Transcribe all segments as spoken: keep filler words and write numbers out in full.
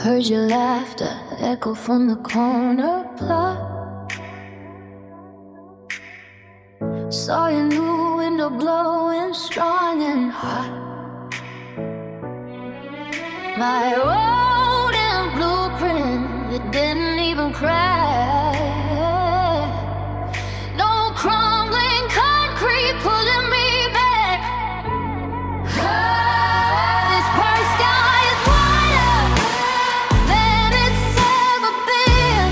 Heard your laughter echo from the corner plot. Saw your new window glowing strong and hot. My golden blueprint, it didn't even crack. No crumbling concrete pulling me back. This bright sky is wider than it's ever been.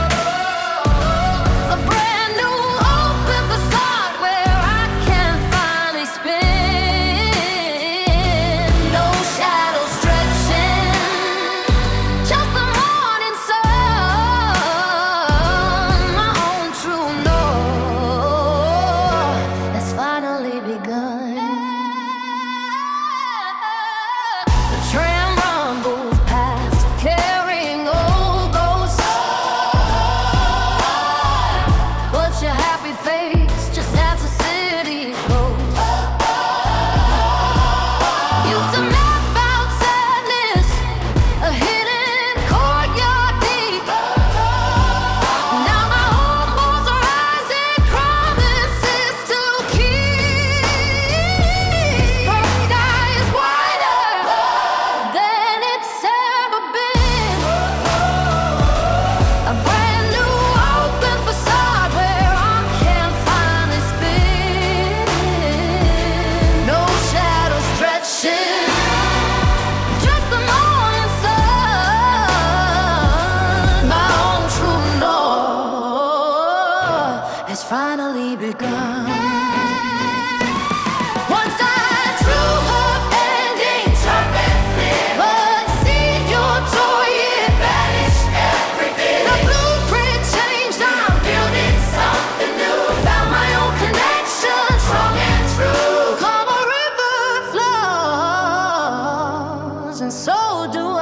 A brand new open facade where I can finally spin. No shadows stretching, just the morning sun. My own true north has finally begun. The tram rumbles past, carrying old ghosts, but your happy face just adds a city's ghost. You to map out sadness, a hidden courtyard deep. Now my home walls are rising, promises to keep. This sky is wider than it's ever been. A brand new open facade where I can finally spin. No shadow stretching, just the morning sun. My own true north has finally begun. Once I drew up ending, but seeing your joy, it banished everything. The blueprint changed, I'm building something new. Found my own connection, strong and true. Come a river flows, and so do